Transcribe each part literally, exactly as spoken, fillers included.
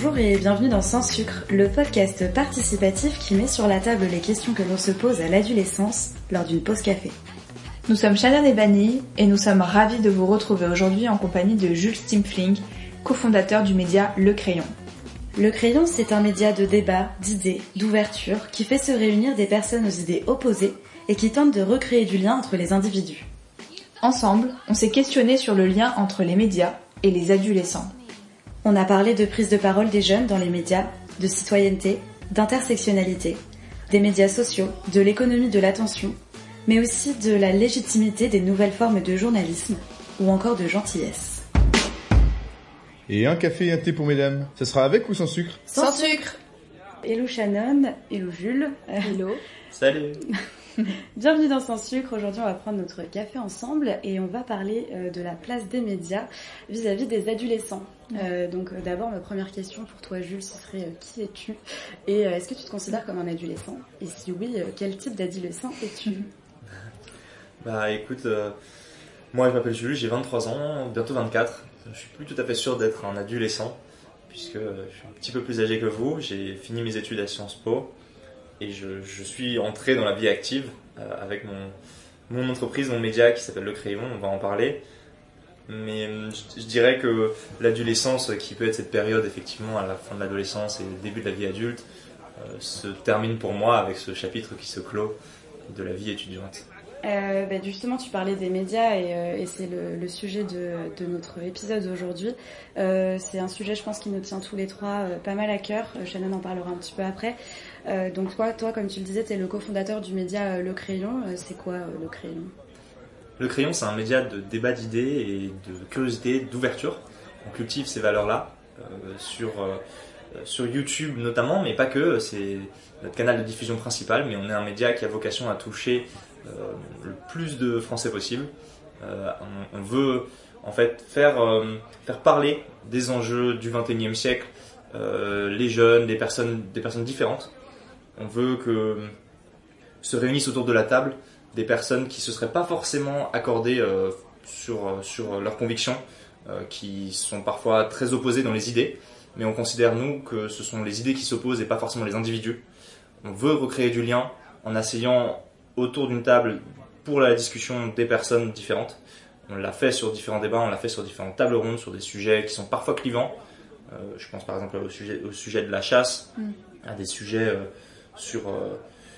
Bonjour et bienvenue dans Sans Sucre, le podcast participatif qui met sur la table les questions que l'on se pose à l'adolescence lors d'une pause café. Nous sommes Shannon et Bani et nous sommes ravis de vous retrouver aujourd'hui en compagnie de Jules Stimfling, cofondateur du média Le Crayon. Le Crayon, c'est un média de débat, d'idées, d'ouverture qui fait se réunir des personnes aux idées opposées et qui tente de recréer du lien entre les individus. Ensemble, on s'est questionné sur le lien entre les médias et les adolescents. On a parlé de prise de parole des jeunes dans les médias, de citoyenneté, d'intersectionnalité, des médias sociaux, de l'économie de l'attention, mais aussi de la légitimité des nouvelles formes de journalisme ou encore de gentillesse. Et un café et un thé pour mesdames, ça sera avec ou sans sucre ? Sans sucre. Hello Shannon, hello Jules. Hello. Salut. Bienvenue dans Sans Sucre. Aujourd'hui, on va prendre notre café ensemble et on va parler euh, de la place des médias vis-à-vis des adolescents. Euh, donc euh, d'abord, ma première question pour toi, Jules, ce serait euh, qui es-tu ? Et euh, est-ce que tu te considères comme un adolescent ? Et si oui, euh, quel type d'adolescent es-tu ? Bah écoute, euh, moi je m'appelle Jules, j'ai vingt-trois ans, bientôt vingt-quatre. Je suis plus tout à fait sûr d'être un adolescent puisque euh, je suis un petit peu plus âgé que vous. J'ai fini mes études à Sciences Po. Et je, je suis entré dans la vie active euh, avec mon, mon entreprise, mon média qui s'appelle Le Crayon, on va en parler. Mais je, je dirais que l'adolescence, qui peut être cette période effectivement à la fin de l'adolescence et le début de la vie adulte, euh, se termine pour moi avec ce chapitre qui se clôt de la vie étudiante. Euh, bah justement, tu parlais des médias et, euh, et c'est le, le sujet de, de notre épisode aujourd'hui. Euh, c'est un sujet, je pense, qui nous tient tous les trois euh, pas mal à cœur. Euh, Shannon en parlera un petit peu après. Euh, donc toi, toi, comme tu le disais, tu es le cofondateur du média euh, Le Crayon. Euh, c'est quoi euh, Le Crayon ? Le Crayon, c'est un média de débat d'idées et de curiosité, d'ouverture. On cultive ces valeurs-là euh, sur, euh, sur YouTube notamment, mais pas que. C'est notre canal de diffusion principal, mais on est un média qui a vocation à toucher Euh, le plus de Français possible. Euh, on, on veut en fait faire, euh, faire parler des enjeux du vingt et unième siècle, euh, les jeunes, des personnes, des personnes différentes. On veut que se réunissent autour de la table des personnes qui ne se seraient pas forcément accordées euh, sur, sur leurs convictions, euh, qui sont parfois très opposées dans les idées, mais on considère nous que ce sont les idées qui s'opposent et pas forcément les individus. On veut recréer du lien en asseyant autour d'une table pour la discussion des personnes différentes. On l'a fait sur différents débats, on l'a fait sur différentes tables rondes, sur des sujets qui sont parfois clivants. Euh, je pense par exemple au sujet, au sujet de la chasse, mm. à des sujets euh, sur, euh,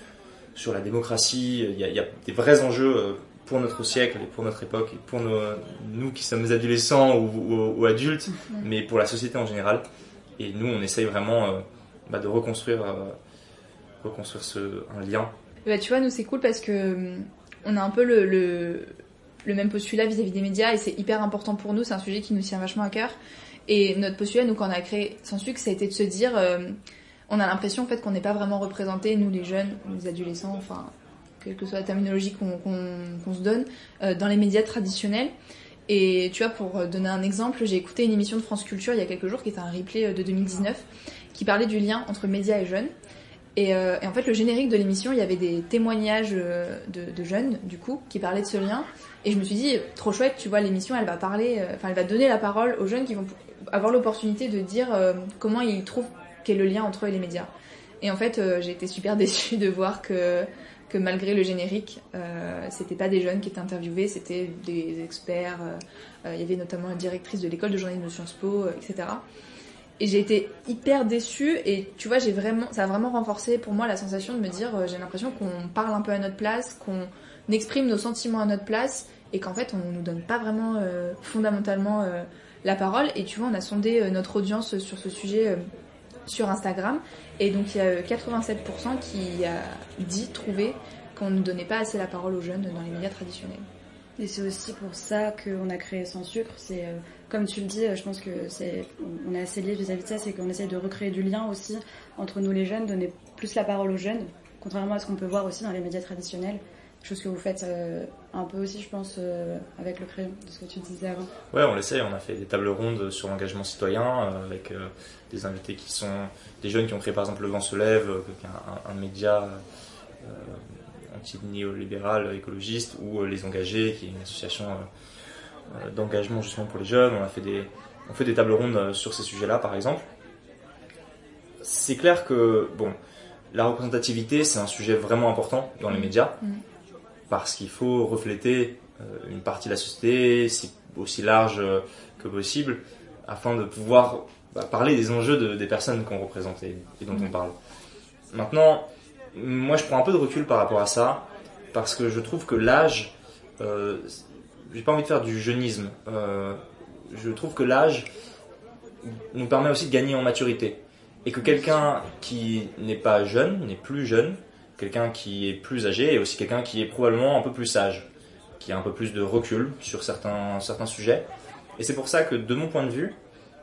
sur la démocratie. Il y, a, il y a des vrais enjeux euh, pour notre siècle et pour notre époque, et pour nos, nous qui sommes adolescents ou, ou, ou adultes, mm. mais pour la société en général. Et nous, on essaye vraiment euh, bah, de reconstruire, euh, reconstruire ce, un lien. Bah, tu vois, nous c'est cool parce que on a un peu le, le, le même postulat vis-à-vis des médias et c'est hyper important pour nous, c'est un sujet qui nous tient vachement à cœur. Et notre postulat, nous, quand on a créé Sans Sucre, ça a été de se dire, euh, on a l'impression en fait qu'on n'est pas vraiment représentés, nous les jeunes, les adolescents, enfin, quelle que soit la terminologie qu'on, qu'on, qu'on se donne, euh, dans les médias traditionnels. Et tu vois, pour donner un exemple, j'ai écouté une émission de France Culture il y a quelques jours qui était un replay de deux mille dix-neuf qui parlait du lien entre médias et jeunes. Et, euh, et en fait, le générique de l'émission, il y avait des témoignages euh, de, de jeunes, du coup, qui parlaient de ce lien. Et je me suis dit, trop chouette, tu vois, l'émission, elle va parler, enfin, euh, elle va donner la parole aux jeunes qui vont avoir l'opportunité de dire euh, comment ils trouvent qu'est le lien entre eux et les médias. Et en fait, euh, j'ai été super déçue de voir que, que malgré le générique, euh, c'était pas des jeunes qui étaient interviewés, c'était des experts. Euh, euh, il y avait notamment la directrice de l'école de journalisme de Sciences Po, euh, et cetera. Et j'ai été hyper déçue et tu vois, j'ai vraiment, ça a vraiment renforcé pour moi la sensation de me dire, euh, j'ai l'impression qu'on parle un peu à notre place, qu'on exprime nos sentiments à notre place et qu'en fait on nous donne pas vraiment euh, fondamentalement euh, la parole. Et tu vois, on a sondé euh, notre audience sur ce sujet euh, sur Instagram et donc il y a euh, quatre-vingt-sept pour cent qui a dit, trouvé qu'on ne donnait pas assez la parole aux jeunes dans les médias traditionnels. Et c'est aussi pour ça qu'on a créé Sans Sucre. C'est, euh, comme tu le dis, je pense que c'est, on est assez liés vis-à-vis de ça, c'est qu'on essaye de recréer du lien aussi entre nous les jeunes, donner plus la parole aux jeunes, contrairement à ce qu'on peut voir aussi dans les médias traditionnels. Chose que vous faites euh, un peu aussi, je pense, euh, avec Le Crayon, de ce que tu disais avant. Ouais, on l'essaie. On a fait des tables rondes sur l'engagement citoyen euh, avec euh, des invités qui sont des jeunes qui ont créé par exemple Le Vent se lève, euh, un, un, un média euh, anti-néolibéral écologiste, ou euh, Les Engagés, qui est une association euh, d'engagement justement pour les jeunes. On a fait des, on fait des tables rondes sur ces sujets-là, par exemple. c'est clair que bon, la représentativité, c'est un sujet vraiment important dans les médias, mmh. parce qu'il faut refléter euh, une partie de la société, si, aussi large euh, que possible, afin de pouvoir bah, parler des enjeux de, des personnes qu'on représente et, et dont mmh. on parle. Maintenant, moi je prends un peu de recul par rapport à ça, parce que je trouve que l'âge, euh, j'ai pas envie de faire du jeunisme, euh, je trouve que l'âge nous permet aussi de gagner en maturité. Et que quelqu'un qui n'est pas jeune, n'est plus jeune, quelqu'un qui est plus âgé est aussi quelqu'un qui est probablement un peu plus sage, qui a un peu plus de recul sur certains, certains sujets. Et c'est pour ça que, de mon point de vue,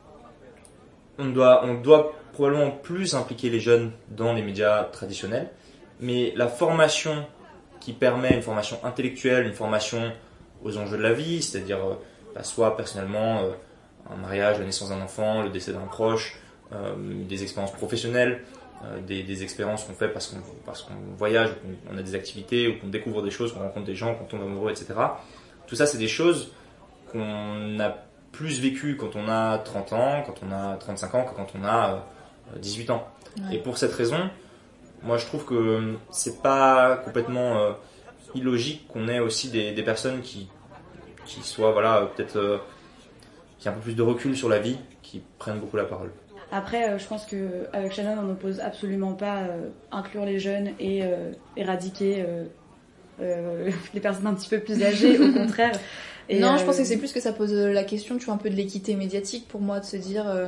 on doit, on doit probablement plus impliquer les jeunes dans les médias traditionnels, mais la formation qui permet une formation intellectuelle, une formation aux enjeux de la vie, c'est-à-dire bah, soit personnellement euh, un mariage, la naissance d'un enfant, le décès d'un proche, euh, des expériences professionnelles, euh, des, des expériences qu'on fait parce qu'on, parce qu'on voyage, qu'on, on a des activités, ou qu'on découvre des choses, qu'on rencontre des gens, qu'on tombe amoureux, et cetera. Tout ça, c'est des choses qu'on a plus vécues quand on a trente ans, quand on a trente-cinq ans, que quand on a euh, dix-huit ans. Ouais. Et pour cette raison, moi je trouve que c'est pas complètement euh, illogique qu'on ait aussi des, des personnes qui, qui soient voilà, peut-être euh, qui aient un peu plus de recul sur la vie, qui prennent beaucoup la parole. Après, euh, je pense qu'avec Shannon, on n'oppose absolument pas euh, inclure les jeunes et euh, éradiquer euh, euh, les personnes un petit peu plus âgées, au contraire. Et non, euh, je pense que c'est plus que ça pose la question, tu vois, un peu de l'équité médiatique pour moi, de se dire... Euh...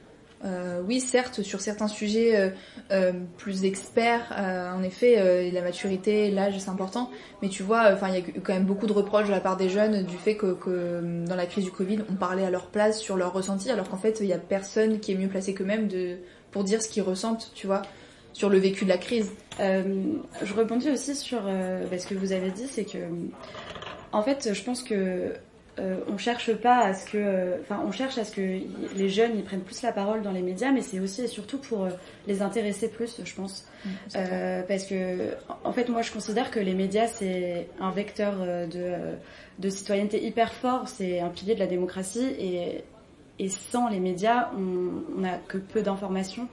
Euh, oui, certes, sur certains sujets euh, euh, plus experts, euh, en effet, euh, la maturité, l'âge, c'est important. Mais tu vois, enfin, il y a eu quand même beaucoup de reproches de la part des jeunes du fait que, que dans la crise du Covid, on parlait à leur place sur leurs ressentis, alors qu'en fait, il y a personne qui est mieux placé qu'eux-mêmes de pour dire ce qu'ils ressentent, tu vois, sur le vécu de la crise. Euh, je rebondis aussi sur euh, bah, ce que vous avez dit, c'est que, en fait, je pense que Euh, on cherche pas à ce que, enfin, euh, on cherche à ce que les jeunes ils prennent plus la parole dans les médias, mais c'est aussi et surtout pour euh, les intéresser plus, je pense, mmh, euh, parce que, en fait, moi je considère que les médias c'est un vecteur de de citoyenneté hyper fort, c'est un pilier de la démocratie et et sans les médias, on n'a que peu d'informations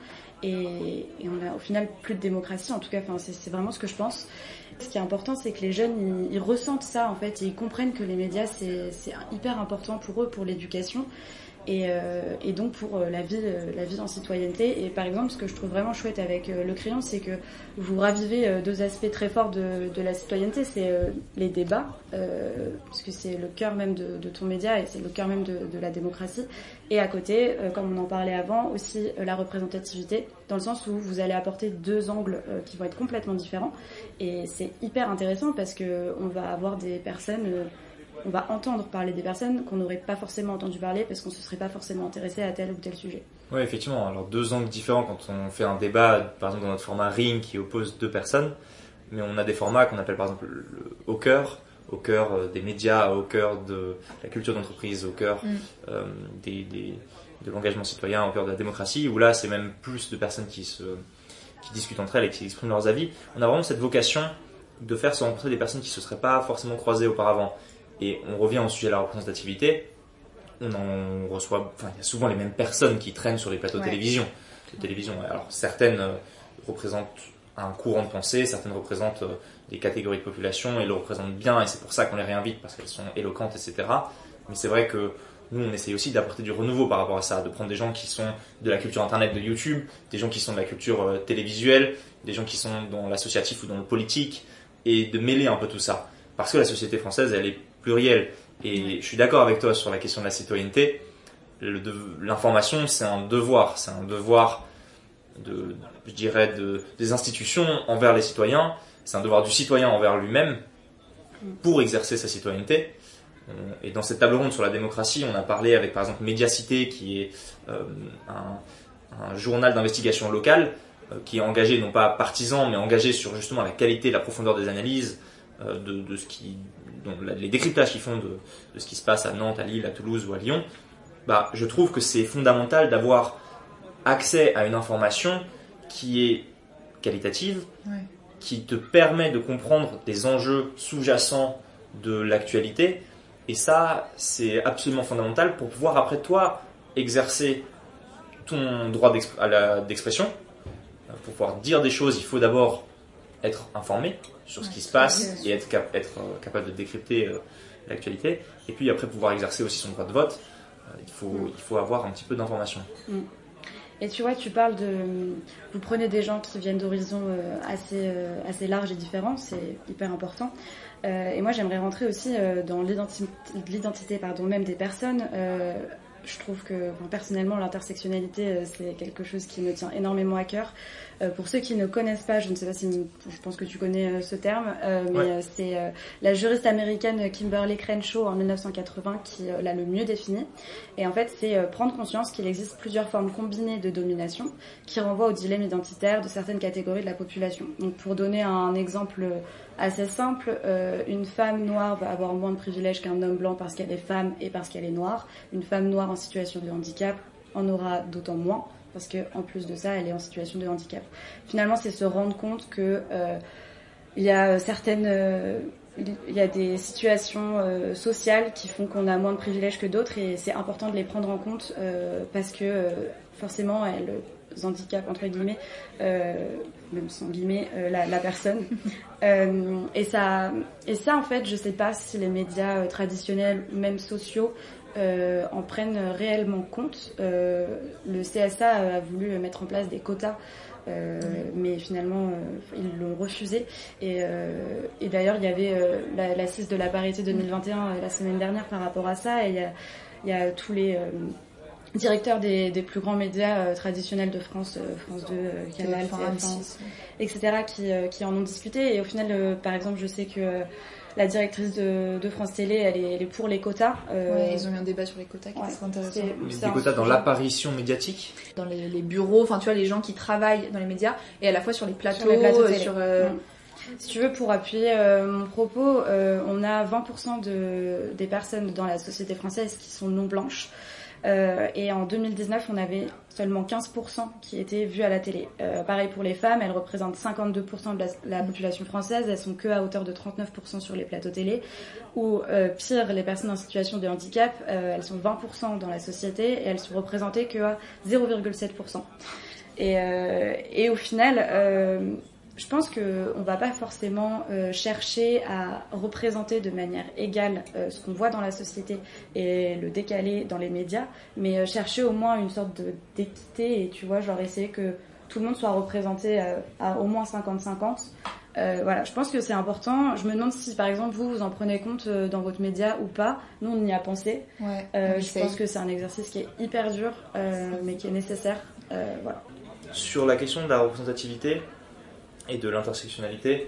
et, et on a au final plus de démocratie. En tout cas, enfin, c'est, c'est vraiment ce que je pense. Ce qui est important, c'est que les jeunes, ils, ils ressentent ça, en fait, et ils comprennent que les médias, c'est, c'est hyper important pour eux, pour l'éducation, et, euh, et donc pour la vie, la vie en citoyenneté. Et par exemple, ce que je trouve vraiment chouette avec Le Crayon, c'est que vous ravivez deux aspects très forts de, de la citoyenneté, c'est les débats, euh, parce que c'est le cœur même de, de ton média, et c'est le cœur même de, de la démocratie. Et à côté, euh, comme on en parlait avant, aussi euh, la représentativité, dans le sens où vous allez apporter deux angles euh, qui vont être complètement différents. Et c'est hyper intéressant parce que on va avoir des personnes, euh, on va entendre parler des personnes qu'on n'aurait pas forcément entendu parler parce qu'on ne se serait pas forcément intéressé à tel ou tel sujet. Oui, effectivement. Alors deux angles différents quand on fait un débat, par exemple dans notre format Ring qui oppose deux personnes, mais on a des formats qu'on appelle par exemple le, le au cœur. au cœur des médias, au cœur de la culture d'entreprise, au cœur mm. euh, des, des, de l'engagement citoyen, au cœur de la démocratie, où là c'est même plus de personnes qui, se, qui discutent entre elles et qui expriment leurs avis. On a vraiment cette vocation de faire se rencontrer des personnes qui ne se seraient pas forcément croisées auparavant. Et on revient au sujet de la représentativité, on en reçoit, enfin il y a souvent les mêmes personnes qui traînent sur les plateaux ouais. de télévision. De télévision. Alors certaines euh, représentent un courant de pensée, certaines représentent euh, des catégories de population et le représentent bien et c'est pour ça qu'on les réinvite parce qu'elles sont éloquentes, et cetera. Mais c'est vrai que nous on essaye aussi d'apporter du renouveau par rapport à ça, de prendre des gens qui sont de la culture internet de YouTube, des gens qui sont de la culture euh, télévisuelle, des gens qui sont dans l'associatif ou dans le politique et de mêler un peu tout ça. Parce que la société française elle est plurielle et je suis d'accord avec toi sur la question de la citoyenneté. Le de, l'information c'est un devoir, c'est un devoir de, je dirais, de, des institutions envers les citoyens. C'est un devoir du citoyen envers lui-même pour exercer sa citoyenneté. Et dans cette table ronde sur la démocratie, on a parlé avec par exemple Médiacité, qui est euh, un, un journal d'investigation local, euh, qui est engagé, non pas partisan, mais engagé sur justement la qualité et la profondeur des analyses, euh, de, de ce qui, donc, les décryptages qu'ils font de, de ce qui se passe à Nantes, à Lille, à Toulouse ou à Lyon. Bah, je trouve que c'est fondamental d'avoir accès à une information qui est qualitative, ouais. qui te permet de comprendre des enjeux sous-jacents de l'actualité. Et ça, c'est absolument fondamental pour pouvoir, après toi, exercer ton droit d'exp- à la, d'expression pour pouvoir dire des choses, il faut d'abord être informé sur ce Ouais, qui se passe ouais. et être, cap- être euh, capable de décrypter euh, l'actualité. Et puis après pouvoir exercer aussi son droit de vote, euh, il, faut, Mm. il faut avoir un petit peu d'informations. Et tu vois, tu parles de... Vous prenez des gens qui viennent d'horizons euh, assez, euh, assez larges et différents, c'est hyper important. Euh, et moi, j'aimerais rentrer aussi euh, dans l'identi- l'identité pardon, même des personnes. Euh, je trouve que, enfin, personnellement, l'intersectionnalité, euh, c'est quelque chose qui me tient énormément à cœur. Euh, pour ceux qui ne connaissent pas, je ne sais pas si... Je pense que tu connais euh, ce terme, euh, mais Ouais. euh, c'est euh, la juriste américaine Kimberly Crenshaw en dix-neuf cent quatre-vingts qui euh, l'a le mieux défini. Et en fait, c'est euh, prendre conscience qu'il existe plusieurs formes combinées de domination qui renvoient au dilemme identitaire de certaines catégories de la population. Donc, pour donner un exemple assez simple, euh, une femme noire va avoir moins de privilèges qu'un homme blanc parce qu'elle est femme et parce qu'elle est noire. Une femme noire en situation de handicap en aura d'autant moins parce que en plus de ça, elle est en situation de handicap. Finalement, c'est se rendre compte que euh, il y a certaines euh, il y a des situations euh, sociales qui font qu'on a moins de privilèges que d'autres et c'est important de les prendre en compte euh, parce que euh, forcément elles handicapent entre guillemets, euh, même sans guillemets, euh, la, la personne. euh, et ça, et ça en fait, je sais pas si les médias euh, traditionnels, même sociaux, euh, en prennent réellement compte. Euh, le C S A a voulu mettre en place des quotas. Euh, mais finalement euh, ils l'ont refusé et, euh, et d'ailleurs il y avait euh, la, l'assise de la parité deux mille vingt et un euh, la semaine dernière par rapport à ça et il y a, il y a tous les euh, directeurs des, des plus grands médias euh, traditionnels de France, euh, France deux, euh, Canal, T F un, et cetera qui, euh, qui en ont discuté et au final euh, par exemple je sais que euh, la directrice de, de France Télé, elle est, elle est pour les quotas. Euh, Ouais, ils ont eu un débat sur les quotas qui ouais, était très intéressant. c'est- Des quotas dans l'apparition médiatique. Dans les, les bureaux, enfin tu vois, les gens qui travaillent dans les médias et à la fois sur les plateaux, Sur les plateaux télé. sur, euh, Mm. Si tu veux, pour appuyer euh, mon propos, euh, on a vingt pour cent de, des personnes dans la société française qui sont non blanches. Euh, et en deux mille dix-neuf, on avait seulement quinze pour cent qui étaient vues à la télé. Euh, pareil pour les femmes, elles représentent cinquante-deux pour cent de la, la population française, elles sont que à hauteur de trente-neuf pour cent sur les plateaux télé. Ou euh, pire, les personnes en situation de handicap, euh, elles sont vingt pour cent dans la société et elles sont représentées que à zéro virgule sept pour cent. Et, euh, et au final, euh, je pense qu'on ne va pas forcément euh, chercher à représenter de manière égale euh, ce qu'on voit dans la société et le décaler dans les médias, mais euh, chercher au moins une sorte de, d'équité et tu vois, genre essayer que tout le monde soit représenté euh, à au moins cinquante cinquante. Euh, voilà, je pense que c'est important. Je me demande si par exemple vous, vous en prenez compte euh, dans votre média ou pas. Nous, on y a pensé. ouais, Euh, on je essaye. pense que c'est un exercice qui est hyper dur, euh, mais qui est nécessaire. Euh, voilà. Sur la question de la représentativité et de l'intersectionnalité,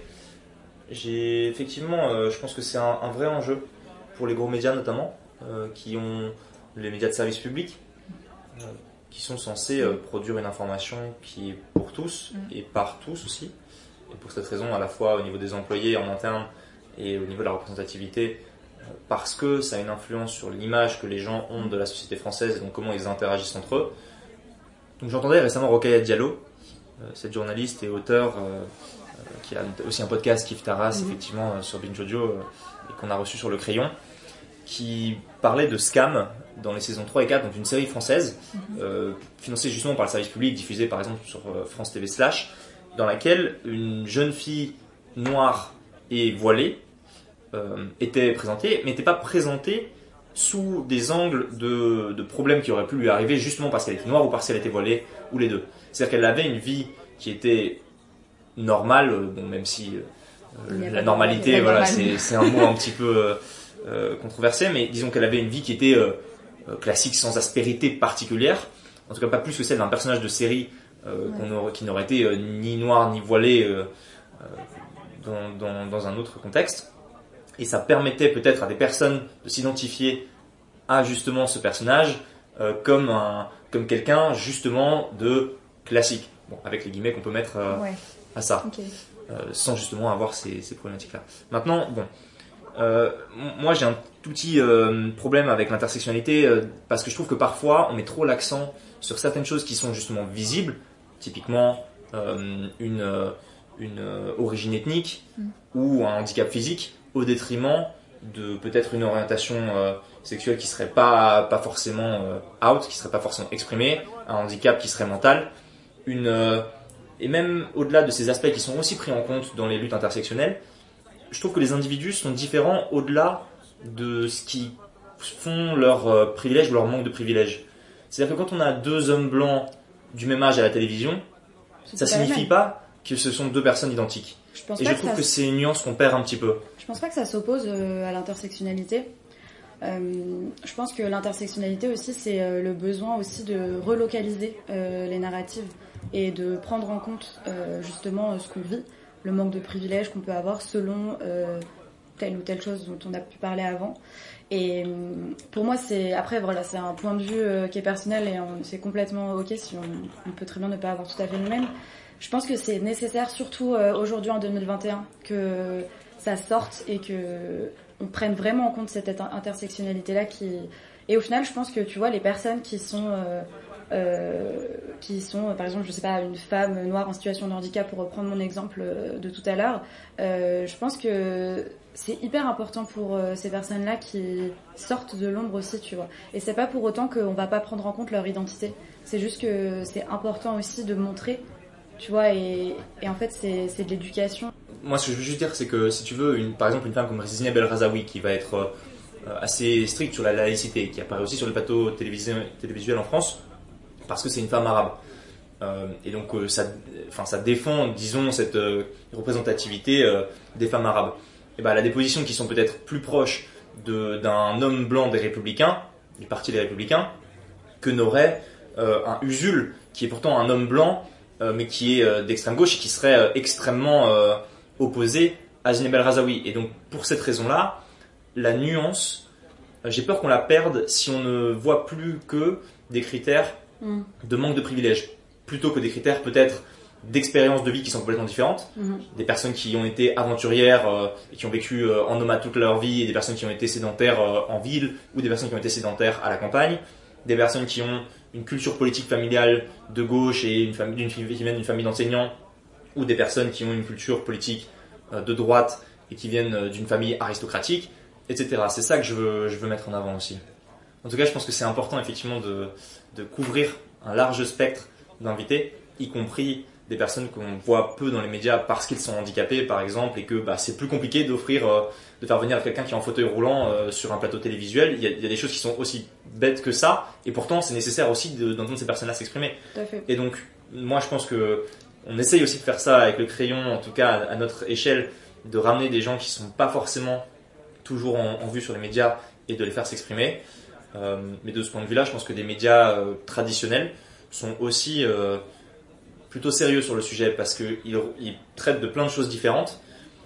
j'ai effectivement, euh, je pense que c'est un, un vrai enjeu pour les gros médias notamment, euh, qui ont les médias de service public, euh, qui sont censés euh, produire une information qui est pour tous et par tous aussi. Et pour cette raison, à la fois au niveau des employés en interne et au niveau de la représentativité, euh, parce que ça a une influence sur l'image que les gens ont de la société française et donc comment ils interagissent entre eux. Donc j'entendais récemment Rokhaya Diallo, euh, cette journaliste et auteure euh, euh, qui a aussi un podcast Kif Taras, mmh. effectivement euh, sur Binge Audio euh, et qu'on a reçu sur Le Crayon, qui parlait de Scam dans les saisons trois et quatre, donc une série française mmh. euh, financée justement par le service public, diffusée par exemple sur euh, France T V Slash, dans laquelle une jeune fille noire et voilée euh, était présentée, mais n'était pas présentée sous des angles de, de problèmes qui auraient pu lui arriver justement parce qu'elle était noire ou parce qu'elle était voilée, ou les deux. C'est-à-dire qu'elle avait une vie qui était normale, bon, même si euh, la normalité, voilà, c'est, c'est un mot un petit peu euh, controversé, mais disons qu'elle avait une vie qui était euh, classique, sans aspérité particulière, en tout cas pas plus que celle d'un personnage de série euh, ouais. qu'on aurait, qui n'aurait été euh, ni noir ni voilé euh, dans, dans, dans un autre contexte. Et ça permettait peut-être à des personnes de s'identifier à justement ce personnage euh, comme, un, comme quelqu'un justement de classique, bon, avec les guillemets qu'on peut mettre euh, ouais. à ça, okay. euh, sans justement avoir ces, ces problématiques-là. Maintenant, bon, euh, moi j'ai un tout petit euh, problème avec l'intersectionnalité euh, parce que je trouve que parfois on met trop l'accent sur certaines choses qui sont justement visibles, typiquement euh, une, euh, une euh, origine ethnique mm. ou un handicap physique, au détriment de peut-être une orientation euh, sexuelle qui serait pas pas forcément euh, out, qui serait pas forcément exprimée, un handicap qui serait mental, une euh, Et même au-delà de ces aspects qui sont aussi pris en compte dans les luttes intersectionnelles, je trouve que les individus sont différents au-delà de ce qui font leur euh, privilège ou leur manque de privilège. C'est-à-dire que quand on a deux hommes blancs du même âge à la télévision, C'est ça pas la signifie même. pas que ce sont deux personnes identiques. Je pense Et pas je que trouve ça que c'est une nuance qu'on perd un petit peu. Je pense pas que ça s'oppose euh, à l'intersectionnalité. Euh, je pense que l'intersectionnalité aussi, c'est euh, le besoin aussi de relocaliser euh, les narratives et de prendre en compte euh, justement euh, ce qu'on vit, le manque de privilèges qu'on peut avoir selon euh, telle ou telle chose dont on a pu parler avant. Et euh, pour moi, c'est après voilà, c'est un point de vue euh, qui est personnel et on, c'est complètement ok si on, on peut très bien ne pas avoir tout à fait le même. Je pense que c'est nécessaire, surtout euh, aujourd'hui en deux mille vingt et un, que ça sorte et que on prenne vraiment en compte cette intersectionnalité-là qui... Et au final, je pense que, tu vois, les personnes qui sont... Euh, euh, qui sont, par exemple, je sais pas, une femme noire en situation de handicap, pour reprendre mon exemple de tout à l'heure, euh, je pense que c'est hyper important pour euh, ces personnes-là qui sortent de l'ombre aussi, tu vois. Et c'est pas pour autant qu'on va pas prendre en compte leur identité. C'est juste que c'est important aussi de montrer, tu vois, et, et en fait, c'est, c'est de l'éducation. Moi, ce que je veux juste dire, c'est que si tu veux, une, par exemple, une femme comme Zineb El Razaoui, qui va être euh, assez stricte sur la laïcité, qui apparaît aussi sur le plateau télévisé, télévisuel en France, parce que c'est une femme arabe. Euh, et donc, euh, ça, enfin, ça défend, disons, cette euh, représentativité euh, des femmes arabes. Et ben, elle a des positions qui sont peut-être plus proches de, d'un homme blanc des Républicains, du Parti des Républicains, que n'aurait euh, un Usul, qui est pourtant un homme blanc, euh, mais qui est euh, d'extrême gauche et qui serait euh, extrêmement... Euh, opposé à Zineb El Razaoui. Et donc, pour cette raison-là, la nuance, j'ai peur qu'on la perde si on ne voit plus que des critères mm. de manque de privilèges, plutôt que des critères peut-être d'expériences de vie qui sont complètement différentes. Mm. Des personnes qui ont été aventurières euh, et qui ont vécu euh, en nomade toute leur vie, et des personnes qui ont été sédentaires euh, en ville, ou des personnes qui ont été sédentaires à la campagne, des personnes qui ont une culture politique familiale de gauche et une famille, d'une, qui viennent d'une famille d'enseignants, ou des personnes qui ont une culture politique euh, de droite et qui viennent euh, d'une famille aristocratique, et cetera. C'est ça que je veux, je veux mettre en avant aussi. En tout cas, je pense que c'est important effectivement de, de couvrir un large spectre d'invités, y compris des personnes qu'on voit peu dans les médias parce qu'ils sont handicapés, par exemple, et que bah, c'est plus compliqué d'offrir, euh, de faire venir quelqu'un qui est en fauteuil roulant euh, sur un plateau télévisuel. Il y, a, il y a des choses qui sont aussi bêtes que ça, et pourtant c'est nécessaire aussi de, d'entendre ces personnes-là s'exprimer. Tout à fait. Et donc, moi je pense que on essaye aussi de faire ça avec le crayon, en tout cas à notre échelle, de ramener des gens qui sont pas forcément toujours en, en vue sur les médias et de les faire s'exprimer. Euh, mais de ce point de vue-là, je pense que des médias euh, traditionnels sont aussi euh, plutôt sérieux sur le sujet parce qu'ils ils traitent de plein de choses différentes.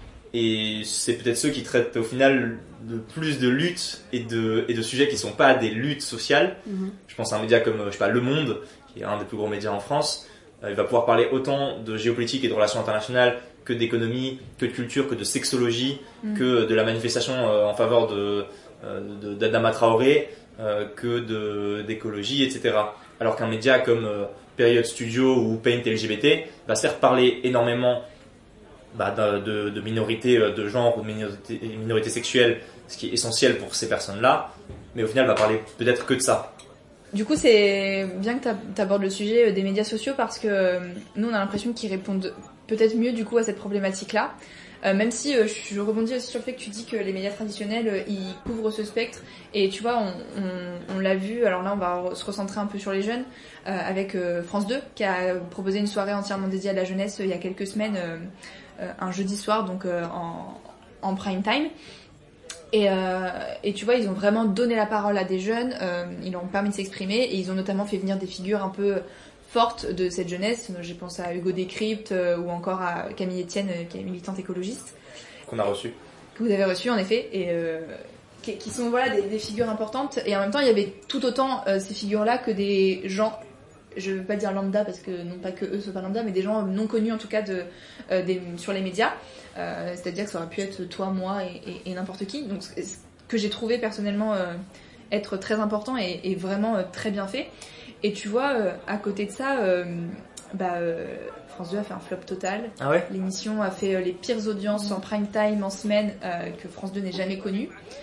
Et c'est peut-être ceux qui traitent au final de plus de luttes et de, et de sujets qui ne sont pas des luttes sociales. Mm-hmm. Je pense à un média comme je sais pas, Le Monde, qui est un des plus gros médias en France. Il va pouvoir parler autant de géopolitique et de relations internationales que d'économie, que de culture, que de sexologie, mmh. que de la manifestation en faveur de, de, d'Adama Traoré, que de, d'écologie, et cetera. Alors qu'un média comme Period Studio ou Paint L G B T va certes parler énormément bah, de, de, de minorités de genre ou de minorités, minorités sexuelles, ce qui est essentiel pour ces personnes-là, mais au final va parler peut-être que de ça. Du coup, c'est bien que tu abordes le sujet des médias sociaux parce que nous, on a l'impression qu'ils répondent peut-être mieux du coup à cette problématique-là. Euh, même si euh, je rebondis aussi sur le fait que tu dis que les médias traditionnels, euh, ils couvrent ce spectre. Et tu vois, on, on, on l'a vu, alors là, on va se recentrer un peu sur les jeunes, euh, avec euh, France deux, qui a proposé une soirée entièrement dédiée à la jeunesse euh, il y a quelques semaines, euh, euh, un jeudi soir, donc euh, en, en prime time. Et, euh, et tu vois, ils ont vraiment donné la parole à des jeunes, euh, ils leur ont permis de s'exprimer et ils ont notamment fait venir des figures un peu fortes de cette jeunesse. J'ai pensé à Hugo Décrypte euh, ou encore à Camille Etienne, euh, qui est militante écologiste. Qu'on a reçu. Que vous avez reçu en effet, et euh, qui, qui sont voilà des, des figures importantes. Et en même temps, il y avait tout autant euh, ces figures-là que des gens, je veux pas dire lambda parce que non pas que eux soient pas lambda, mais des gens non connus en tout cas de, euh, des, sur les médias. Euh, c'est-à-dire que ça aurait pu être toi, moi et, et, et n'importe qui. Donc, ce que j'ai trouvé personnellement euh, être très important et, et vraiment euh, très bien fait. Et tu vois, euh, à côté de ça, euh, bah, euh, France deux a fait un flop total. Ah ouais ? L'émission a fait euh, les pires audiences en prime time en semaine euh, que France deux n'ait jamais connues.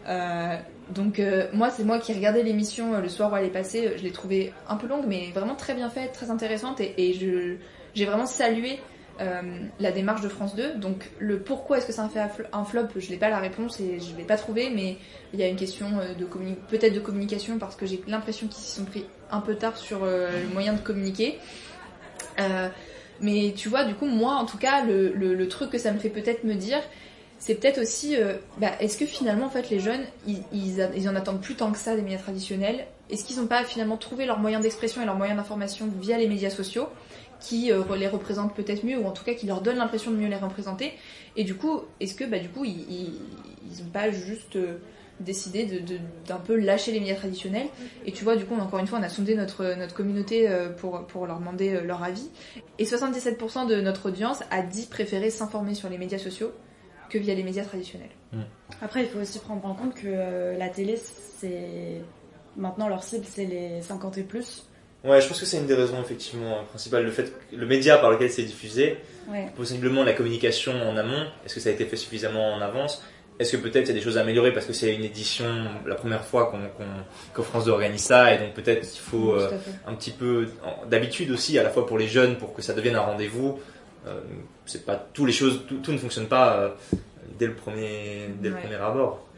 Euh, donc euh, moi c'est moi qui regardais l'émission euh, le soir où elle est passée, je l'ai trouvée un peu longue mais vraiment très bien faite, très intéressante et, et je, j'ai vraiment salué euh, la démarche de France deux. Donc le pourquoi est-ce que ça a fait un flop, je n'ai pas la réponse et je ne l'ai pas trouvé, mais il y a une question de communi- peut-être de communication parce que j'ai l'impression qu'ils s'y sont pris un peu tard sur euh, le moyen de communiquer. Euh, mais tu vois, du coup moi en tout cas le, le, le truc que ça me fait peut-être me dire, c'est peut-être aussi, euh, bah, est-ce que finalement en fait les jeunes, ils, ils, a, ils en attendent plus tant que ça des médias traditionnels? Est-ce qu'ils n'ont pas finalement trouvé leurs moyens d'expression et leurs moyens d'information via les médias sociaux qui euh, les représentent peut-être mieux, ou en tout cas qui leur donnent l'impression de mieux les représenter? Et du coup, est-ce que bah, du coup ils, ils, ils ont pas juste euh, décidé de, de, d'un peu lâcher les médias traditionnels? Et tu vois, du coup, encore une fois, on a sondé notre, notre communauté euh, pour, pour leur demander euh, leur avis. Et soixante-dix-sept pour cent de notre audience a dit préférer s'informer sur les médias sociaux que via les médias traditionnels. Mmh. Après, il faut aussi prendre en compte que euh, la télé, c'est maintenant leur cible, c'est les cinquante et plus. Ouais, je pense que c'est une des raisons effectivement principales, le fait que le média par lequel c'est diffusé, ouais. Possiblement la communication en amont, est-ce que ça a été fait suffisamment en avance? Est-ce que peut-être il y a des choses à améliorer parce que c'est une édition, la première fois qu'on, qu'on, que France deux organise ça, et donc peut-être qu'il faut euh, un petit peu d'habitude aussi, à la fois pour les jeunes, pour que ça devienne un rendez-vous. Euh, c'est pas tous les choses, tout, tout ne fonctionne pas euh, dès le premier, dès ouais. le premier abord.